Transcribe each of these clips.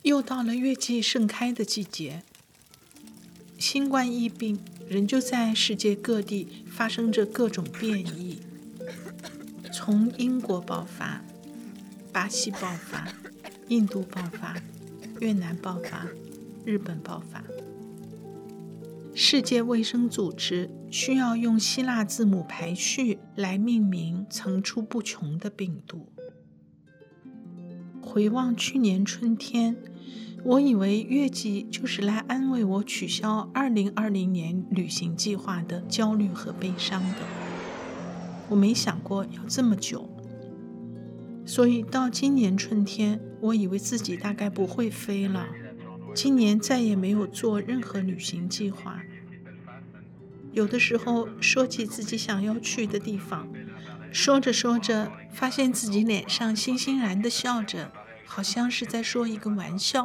又到了月季盛开的季节，新冠疫病仍旧在世界各地发生着各种变异，从英国爆发、巴西爆发、印度爆发、越南爆发、日本爆发。世界卫生组织需要用希腊字母排序来命名层出不穷的病毒。回望去年春天，我以为月季就是来安慰我取消2020年旅行计划的焦虑和悲伤的。我没想过要这么久，所以到今年春天，我以为自己大概不会飞了，今年再也没有做任何旅行计划。有的时候说起自己想要去的地方，说着说着，发现自己脸上欣欣然地笑着，好像是在说一个玩笑。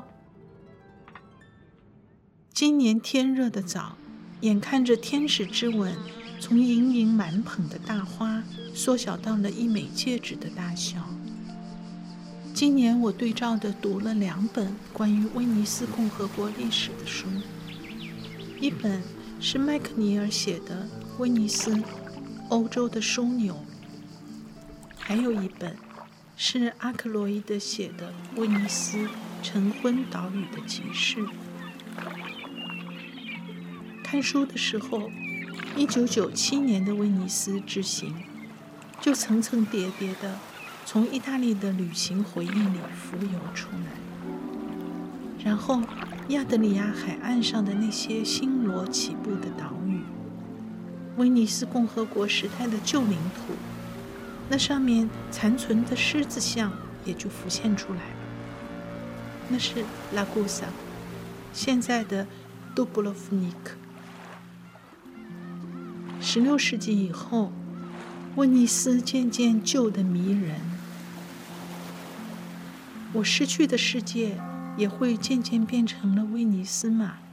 今年天热的早，眼看着天使之吻从盈盈满捧的大花缩小到了一枚戒指的大小。今年我对照地读了2本关于威尼斯共和国历史的书，一本是麦克尼尔写的《威尼斯：欧洲的枢纽》，还有一本是阿克洛伊德写的《威尼斯：晨昏岛屿的集市》。看书的时候，1997年的威尼斯之行就层层叠叠的从意大利的旅行回忆里浮游出来，然后亚得里亚海岸上的那些星罗棋布的岛屿，威尼斯共和国时代的旧领土，那上面残存的狮子像也就浮现出来了。那是拉古萨，现在的杜布罗夫尼克。16世纪以后，威尼斯渐渐旧得迷人，我失去的世界也会渐渐变成了威尼斯吗？